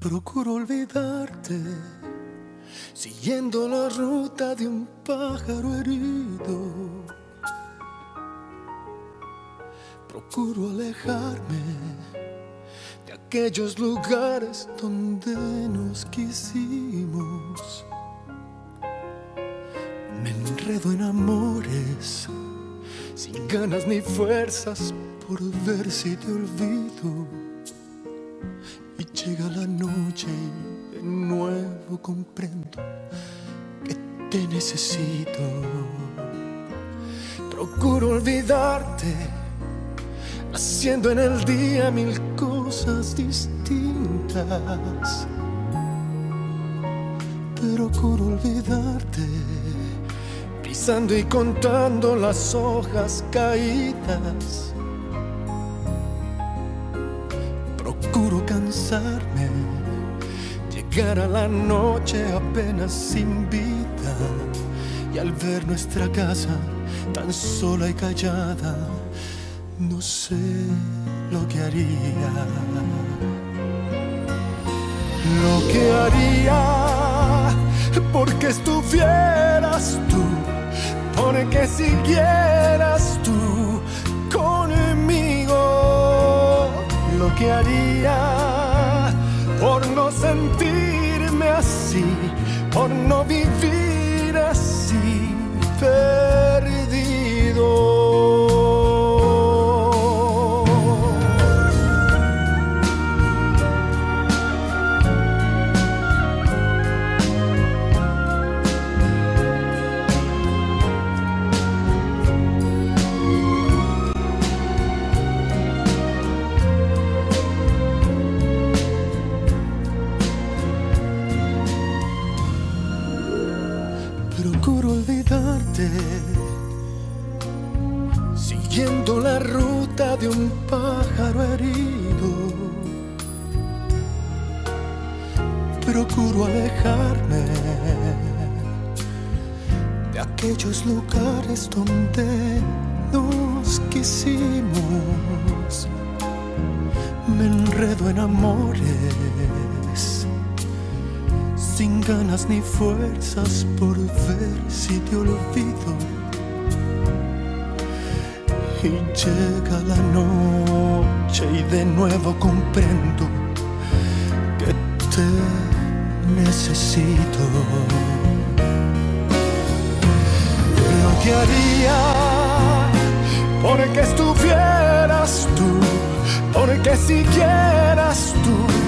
Procuro olvidarte, siguiendo la ruta de un pájaro herido. Procuro alejarme de aquellos lugares donde nos quisimos. Me enredo en amores, sin ganas ni fuerzas por ver si te olvido. Y llega la noche y de nuevo comprendo que te necesito. Procuro olvidarte, haciendo en el día mil cosas distintas. Procuro olvidarte, pisando y contando las hojas caídas. Procuro cansarme, llegar a la noche apenas sin vida, y al ver nuestra casa tan sola y callada, no sé lo que haría. Lo que haría porque estuvieras tú, porque siguieras tú conmigo. Lo que haría por no sentirme así, por no vivir así, perdido. Procuro olvidarte, siguiendo la ruta de un pájaro herido. Procuro alejarme de aquellos lugares donde nos quisimos. Me enredo en amores, sin ganas ni fuerzas por ver si te olvido. Y llega la noche y de nuevo comprendo que te necesito. Lo que haría porque estuvieras tú, porque siguieras tú